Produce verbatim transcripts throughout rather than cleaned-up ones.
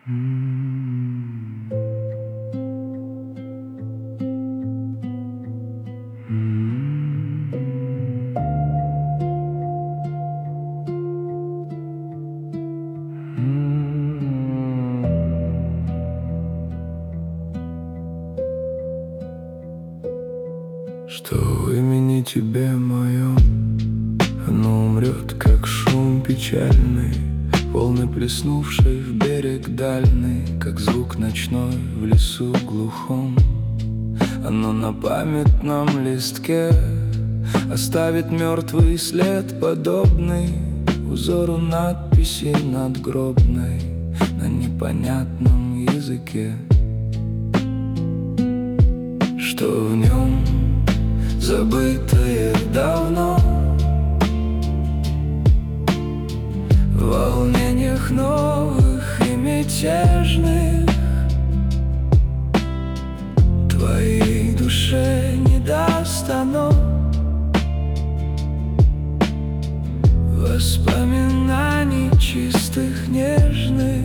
М. М. Что в имени тебе моем оно умрет, как шум печальный, волны плеснувшей в берег дальний, как звук ночной в лесу глухом. Оно на памятном листке оставит мертвый след, подобный узору надписи надгробной на непонятном языке. Что в нем забытое давно, в волнениях новых и мятежных, твоей душе не даст оно воспоминаний чистых, нежных.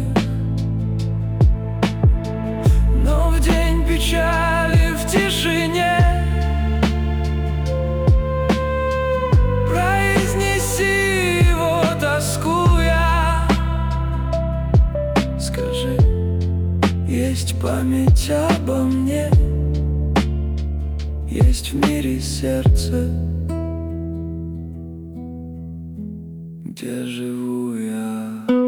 Но в день печали, в тишине произнеси его, тоскуя. Скажи, есть память обо мне, есть в мире сердце, где живу я.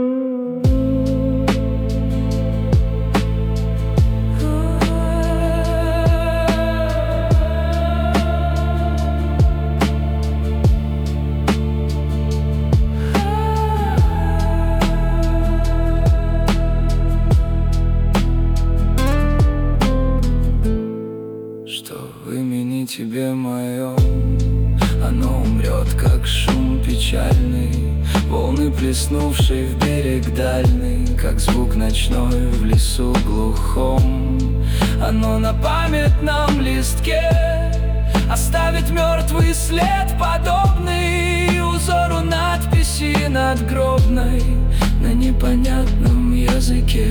Что в имени тебе моем оно умрет, как шум печальный, волны плеснувшей в берег дальний, как звук ночной в лесу глухом. Оно на памятном листке оставит мертвый след, подобный узору надписи надгробной на непонятном языке.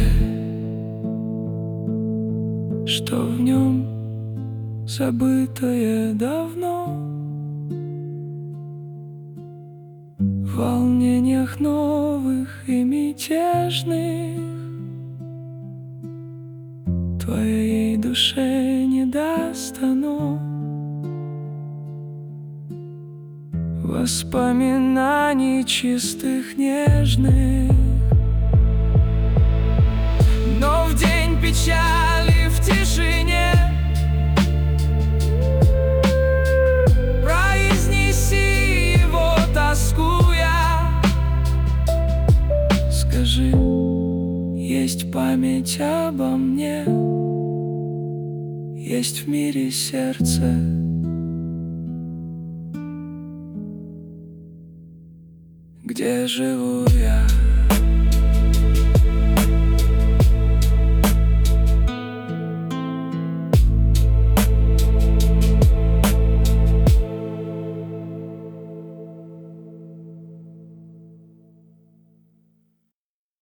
Что в нем забытое давно, в волнениях новых и мятежных, твоей душе не даст оно воспоминаний чистых, нежных. Но в день печали, в тишине произнеси его, тоскуя. Скажи, есть память обо мне, есть в мире сердце, где живу я.